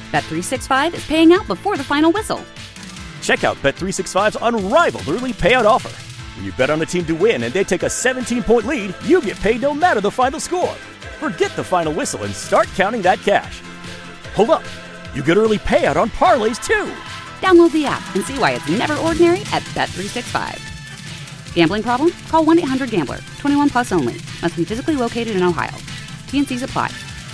Bet365 is paying out before the final whistle. Check out Bet365's unrivaled early payout offer. When you bet on a team to win and they take a 17-point lead, you get paid no matter the final score. Forget the final whistle and start counting that cash. Hold up. You get early payout on parlays, too. Download the app and see why it's never ordinary at Bet365. Gambling problem? Call 1-800-GAMBLER. 21 plus only. Must be physically located in Ohio. T&Cs apply.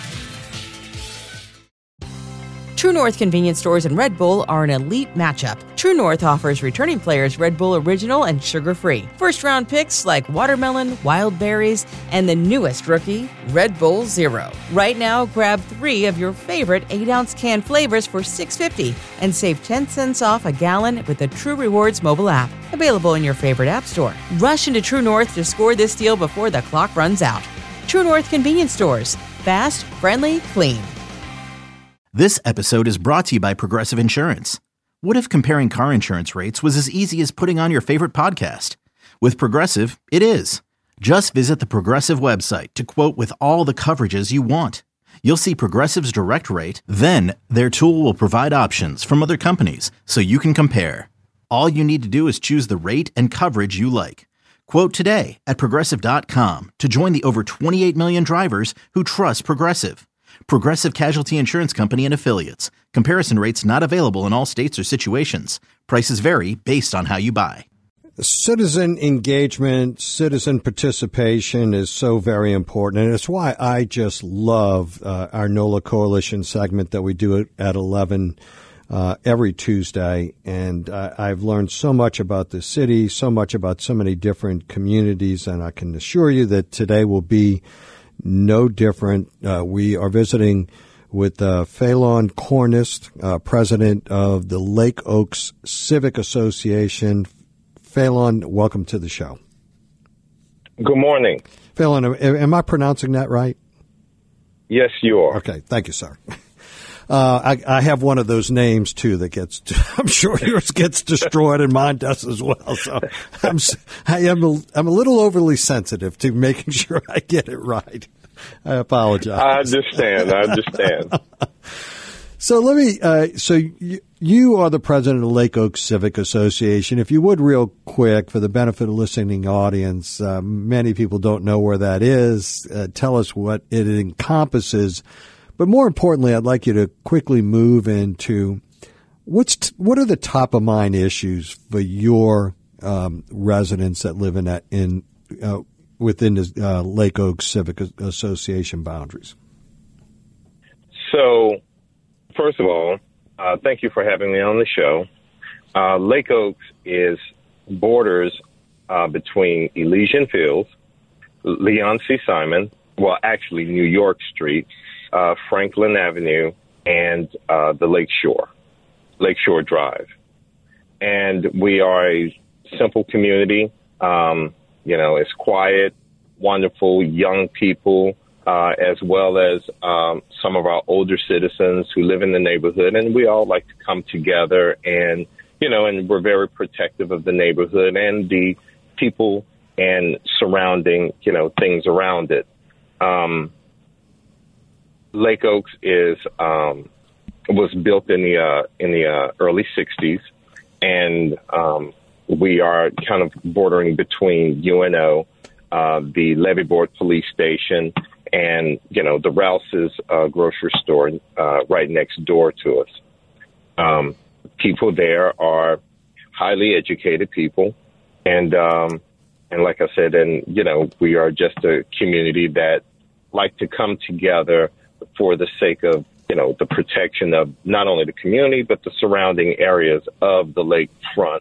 True North convenience stores and Red Bull are an elite matchup. True North offers returning players Red Bull Original and sugar-free. First-round picks like watermelon, wild berries, and the newest rookie, Red Bull Zero. Right now, grab 3 of your favorite 8-ounce can flavors for $6.50 and save 10 cents off a gallon with the True Rewards mobile app. Available in your favorite app store. Rush into True North to score this deal before the clock runs out. True North convenience stores. Fast, friendly, clean. This episode is brought to you by Progressive Insurance. What if comparing car insurance rates was as easy as putting on your favorite podcast? With Progressive, it is. Just visit the Progressive website to quote with all the coverages you want. You'll see Progressive's direct rate, then their tool will provide options from other companies so you can compare. All you need to do is choose the rate and coverage you like. Quote today at Progressive.com to join the over 28 million drivers who trust Progressive. Progressive Casualty Insurance Company and Affiliates. Comparison rates not available in all states or situations. Prices vary based on how you buy. Citizen engagement, citizen participation is so very important, and it's why I just love our NOLA Coalition segment that we do at 11 every Tuesday. And I've learned so much about the city, so much about so many different communities, and I can assure you that today will be no different. We are visiting with Phelan Cornist, president of the Lake Oaks Civic Association. Phelan, welcome to the show. Good morning. Phelan, am I pronouncing that right? Yes, you are. Okay, thank you, sir. I have one of those names, too, that I'm sure yours gets destroyed and mine does as well. So I'm a little overly sensitive to making sure I get it right. I apologize. I understand. So let me, so you are the president of the Lake Oaks Civic Association. If you would, real quick, for the benefit of the listening audience, many people don't know where that is. Tell us what it encompasses. But more importantly, I'd like you to quickly move into what are the top of mind issues for your residents that live within the Lake Oaks Civic Association boundaries. So, first of all, thank you for having me on the show. Lake Oaks borders between Elysian Fields, Leon C. Simon, well, actually New York Street, Franklin Avenue, and the Lakeshore Drive. And we are a simple community. It's quiet, wonderful young people, as well as some of our older citizens who live in the neighborhood. And we all like to come together and we're very protective of the neighborhood and the people and surrounding, things around it. Lake Oaks was built in the early 60s, and we are kind of bordering between UNO, the Levyport Police Station, and the Rouse's grocery store right next door to us. People there are highly educated people, and like I said, we are just a community that like to come together for the sake of, the protection of not only the community, but the surrounding areas of the lakefront,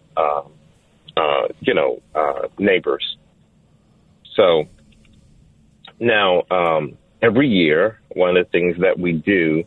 neighbors. So now, every year, one of the things that we do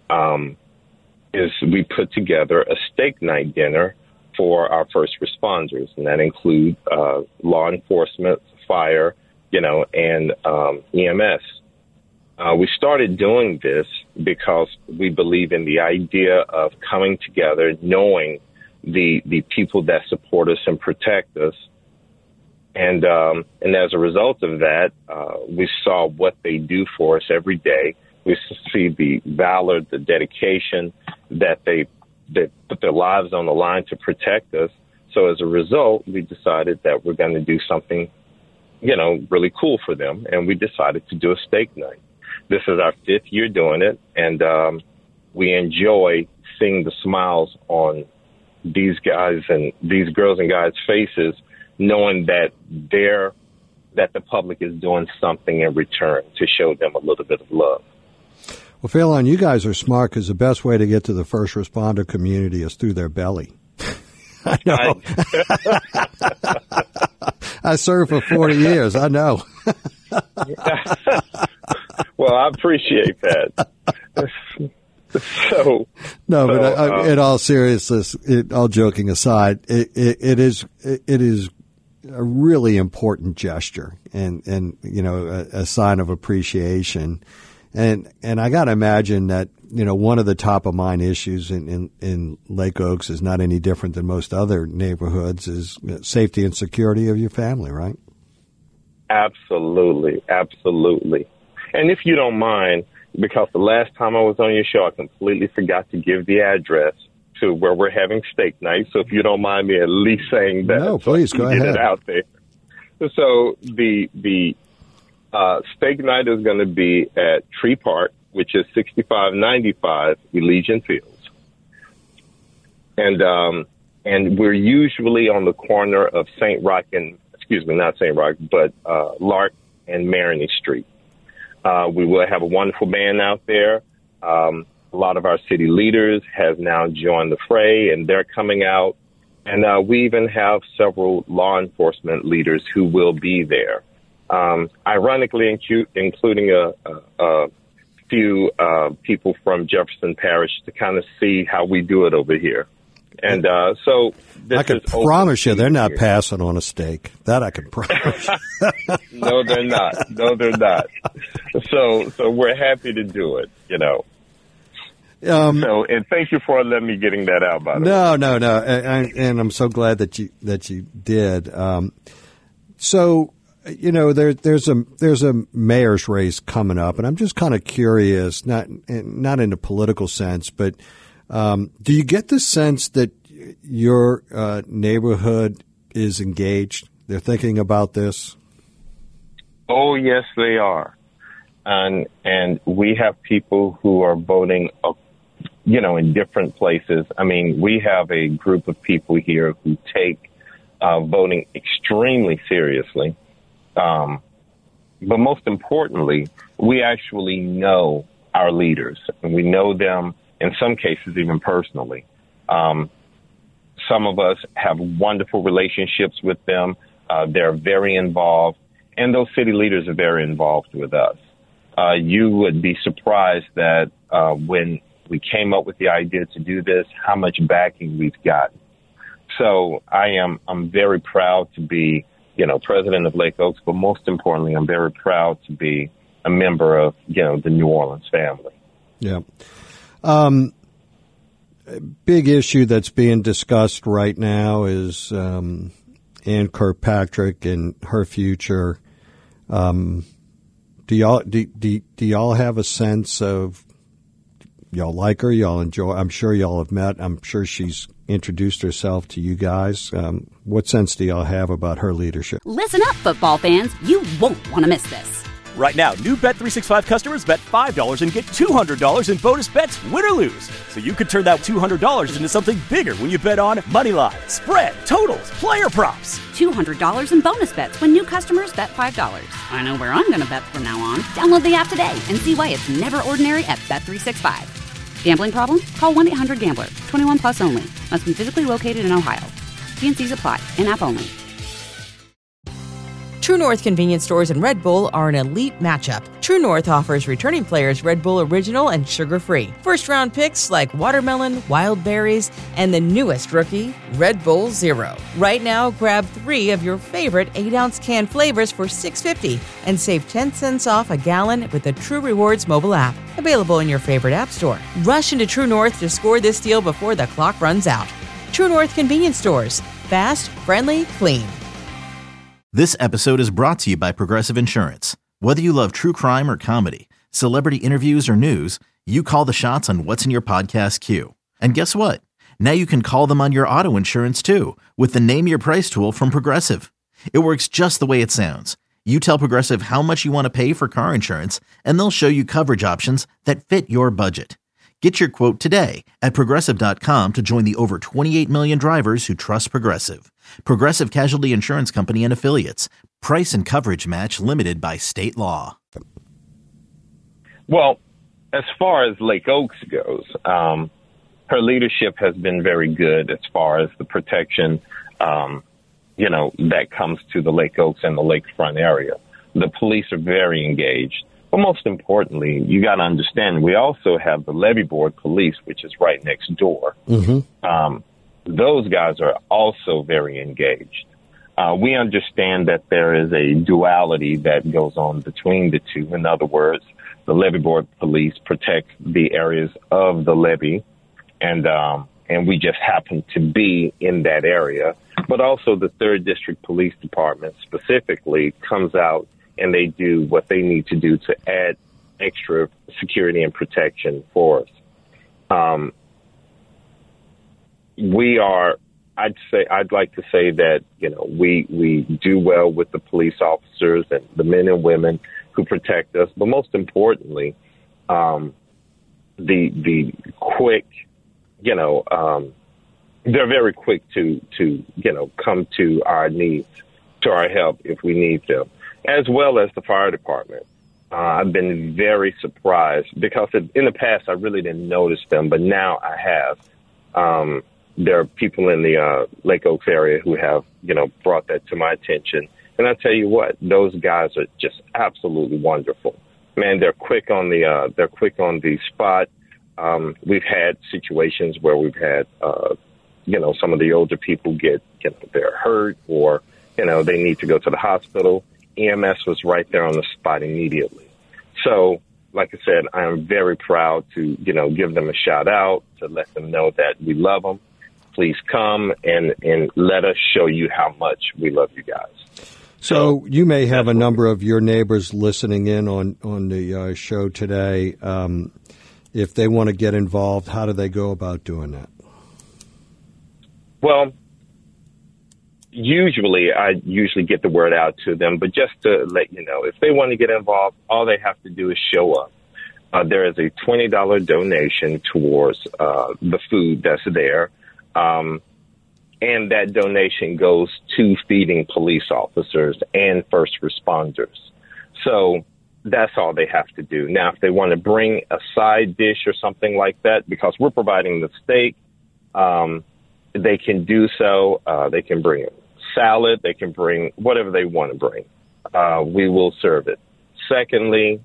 is we put together a steak night dinner for our first responders, and that includes law enforcement, fire, and EMS. We started doing this because we believe in the idea of coming together, knowing the people that support us and protect us. And as a result of that, we saw what they do for us every day. We see the valor, the dedication, that they put their lives on the line to protect us. So as a result, we decided that we're going to do something, really cool for them. And we decided to do a steak night. This is our 5th year doing it. And we enjoy seeing the smiles on these guys and these girls and guys' faces, knowing that the public is doing something in return to show them a little bit of love. Well, Phelan, you guys are smart because the best way to get to the first responder community is through their belly. I know. I served for 40 years. I know. Well, I appreciate that. In all seriousness, all joking aside, it is a really important gesture and a sign of appreciation. And I got to imagine that, one of the top of mind issues in Lake Oaks is not any different than most other neighborhoods is safety and security of your family, right? Absolutely. Absolutely. And if you don't mind, because the last time I was on your show, I completely forgot to give the address to where we're having steak night. So if you don't mind me at least saying that. No, please, go ahead. Get it out there. So the steak night is going to be at Tree Park, which is 6595 Elysian Fields. And we're usually on the corner of Lark and Marigny Street. We will have a wonderful band out there. A lot of our city leaders have now joined the fray, and they're coming out. And we even have several law enforcement leaders who will be there. Ironically, including a few people from Jefferson Parish to kind of see how we do it over here. And so this I can promise you they're not passing on a steak. That I can promise. No, they're not. No, they're not. So we're happy to do it, and thank you for letting me getting that out, by the way. No. And I'm so glad that you did. So, there's a mayor's race coming up, and I'm just kind of curious, not in a political sense, but do you get the sense that your neighborhood is engaged? They're thinking about this? Oh, yes, they are. And we have people who are voting, in different places. I mean, we have a group of people here who take voting extremely seriously. But most importantly, we actually know our leaders, and we know them in some cases even personally. Some of us have wonderful relationships with them. They're very involved, and those city leaders are very involved with us. You would be surprised that when we came up with the idea to do this, how much backing we've gotten. So I'm very proud to be, president of Lake Oaks, but most importantly, I'm very proud to be a member of, the New Orleans family. Yeah. Big issue that's being discussed right now is Ann Kirkpatrick and her future. Do y'all have a sense of y'all like her? Y'all enjoy? I'm sure y'all have met. I'm sure she's introduced herself to you guys. What sense do y'all have about her leadership? Listen up, football fans. You won't want to miss this. Right now, new Bet365 customers bet $5 and get $200 in bonus bets, win or lose. So you could turn that $200 into something bigger when you bet on money line, spread, totals, player props. $200 in bonus bets when new customers bet $5. I know where I'm going to bet from now on. Download the app today and see why it's never ordinary at Bet365. Gambling problem? Call 1-800-GAMBLER. 21 plus only. Must be physically located in Ohio. T&Cs apply. In-app only. True North convenience stores and Red Bull are an elite matchup. True North offers returning players Red Bull Original and sugar-free. First-round picks like watermelon, wild berries, and the newest rookie, Red Bull Zero. Right now, grab 3 of your favorite 8-ounce can flavors for $6.50 and save 10 cents off a gallon with the True Rewards mobile app. Available in your favorite app store. Rush into True North to score this deal before the clock runs out. True North convenience stores. Fast, friendly, clean. This episode is brought to you by Progressive Insurance. Whether you love true crime or comedy, celebrity interviews or news, you call the shots on what's in your podcast queue. And guess what? Now you can call them on your auto insurance too with the Name Your Price tool from Progressive. It works just the way it sounds. You tell Progressive how much you want to pay for car insurance, and they'll show you coverage options that fit your budget. Get your quote today at Progressive.com to join the over 28 million drivers who trust Progressive. Progressive Casualty Insurance Company and Affiliates. Price and coverage match limited by state law. Well, as far as Lake Oaks goes, her leadership has been very good as far as the protection, that comes to the Lake Oaks and the lakefront area. The police are very engaged. But most importantly, you got to understand, we also have the Levee Board Police, which is right next door. Mm-hmm. Those guys are also very engaged. We understand that there is a duality that goes on between the two. In other words, the Levee Board Police protects the areas of the levee, and we just happen to be in that area. But also the 3rd District Police Department specifically comes out and they do what they need to do to add extra security and protection for us. I'd like to say that, we do well with the police officers and the men and women who protect us. But most importantly, the quick, they're very quick to come to our needs, to our help if we need them, as well as the fire department. I've been very surprised because in the past I really didn't notice them, but now I have. There are people in the Lake Oaks area who have, brought that to my attention. And I tell you what, those guys are just absolutely wonderful. Man, they're quick on the spot. We've had situations where we've had, some of the older people get, they're hurt or, they need to go to the hospital. EMS was right there on the spot immediately. So, like I said, I am very proud to, give them a shout out, to let them know that we love them. Please come and let us show you how much we love you guys. So you may have a number of your neighbors listening in on the show today. If they want to get involved, how do they go about doing that? Well, I usually get the word out to them, but just to let you know, if they want to get involved, all they have to do is show up. There is a $20 donation towards the food that's there, and that donation goes to feeding police officers and first responders. So that's all they have to do. Now, if they want to bring a side dish or something like that, because we're providing the steak, they can do so. They can bring a salad. They can bring whatever they want to bring. We will serve it. Secondly,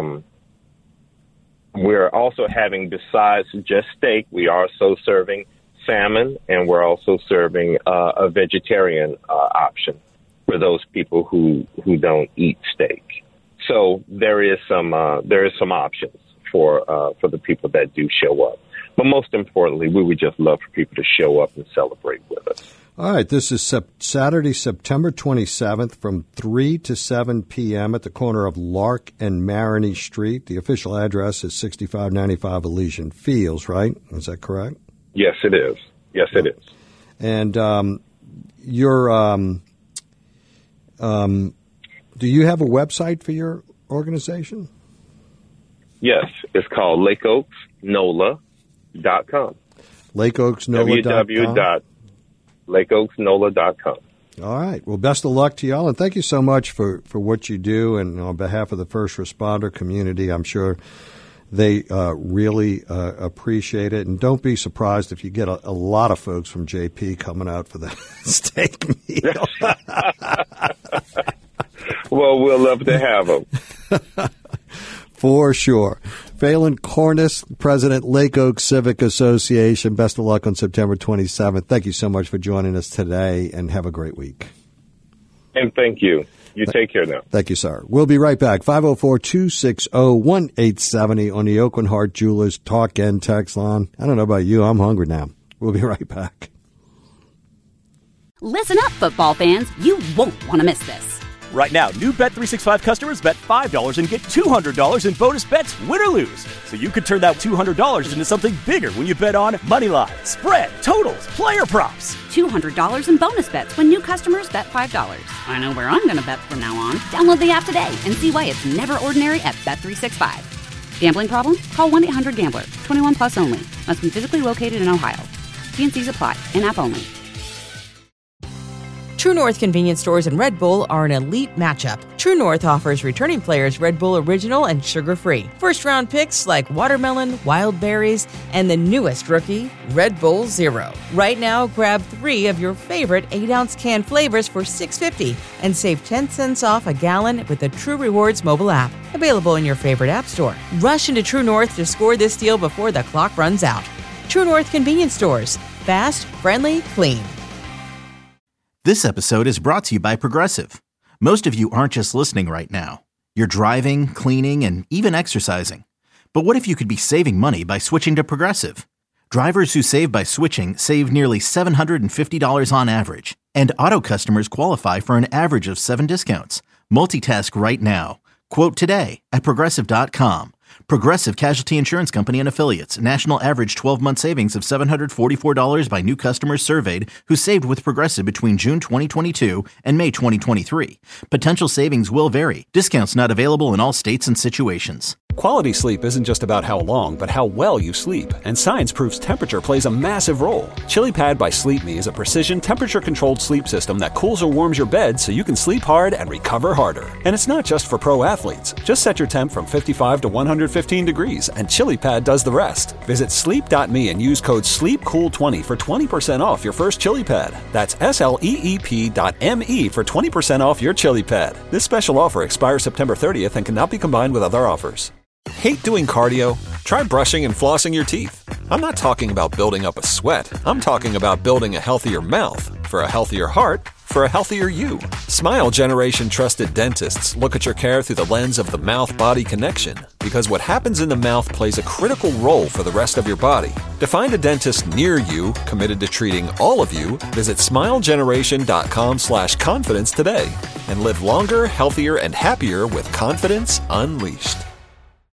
we're also having, besides just steak, we are also serving salmon, and we're also serving a vegetarian option for those people who don't eat steak. So there is some options for the people that do show up. But most importantly, we would just love for people to show up and celebrate with us. All right, this is Saturday, September 27th from 3 to 7 p.m. at the corner of Lark and Maroney Street. The official address is 6595 Elysian Fields, right? Is that correct? Yes, it is. Yes, it is. And do you have a website for your organization? Yes, it's called LakeOaksNOLA.com. LakeOaksNOLA.com. LakeOaksNOLA.com. All right. Well, best of luck to y'all, and thank you so much for what you do. And on behalf of the first responder community, I'm sure they really appreciate it. And don't be surprised if you get a lot of folks from JP coming out for the steak meal. Well, we'll love to have them. For sure. Phelan Cornice, President, Lake Oaks Civic Association. Best of luck on September 27th. Thank you so much for joining us today, and have a great week. And thank you. You take care now. Thank you, sir. We'll be right back. 504-260-1870 on the Oakland Heart Jewelers Talk and Text line. I don't know about you. I'm hungry now. We'll be right back. Listen up, football fans. You won't want to miss this. Right now, new Bet365 customers bet $5 and get $200 in bonus bets, win or lose. So you could turn that $200 into something bigger when you bet on moneyline, spread, totals, player props. $200 in bonus bets when new customers bet $5. I know where I'm going to bet from now on. Download the app today and see why it's never ordinary at Bet365. Gambling problem? Call 1-800-GAMBLER. 21 plus only. Must be physically located in Ohio. T&Cs apply. In-app only. True North convenience stores and Red Bull are an elite matchup. True North offers returning players Red Bull Original and sugar-free. First-round picks like watermelon, wild berries, and the newest rookie, Red Bull Zero. Right now, grab 3 of your favorite 8-ounce can flavors for $6.50 and save 10 cents off a gallon with the True Rewards mobile app. Available in your favorite app store. Rush into True North to score this deal before the clock runs out. True North convenience stores. Fast, friendly, clean. This episode is brought to you by Progressive. Most of you aren't just listening right now. You're driving, cleaning, and even exercising. But what if you could be saving money by switching to Progressive? Drivers who save by switching save nearly $750 on average. And auto customers qualify for an average of 7 discounts. Multitask right now. Quote today at Progressive.com. Progressive Casualty Insurance Company and Affiliates. National average 12-month savings of $744 by new customers surveyed who saved with Progressive between June 2022 and May 2023. Potential savings will vary. Discounts not available in all states and situations. Quality sleep isn't just about how long, but how well you sleep. And science proves temperature plays a massive role. ChiliPad by Sleep Me is a precision temperature-controlled sleep system that cools or warms your bed so you can sleep hard and recover harder. And it's not just for pro athletes. Just set your temp from 55 to 115 degrees, and ChiliPad does the rest. Visit sleep.me and use code SLEEPCOOL20 for 20% off your first ChiliPad. That's SLEEP.me for 20% off your ChiliPad. This special offer expires September 30th and cannot be combined with other offers. Hate doing cardio? Try brushing and flossing your teeth. I'm not talking about building up a sweat. I'm talking about building a healthier mouth for a healthier heart for a healthier you. Smile Generation trusted dentists look at your care through the lens of the mouth-body connection, because what happens in the mouth plays a critical role for the rest of your body. To find a dentist near you committed to treating all of you, visit smilegeneration.com/confidence today and live longer, healthier, and happier with confidence unleashed.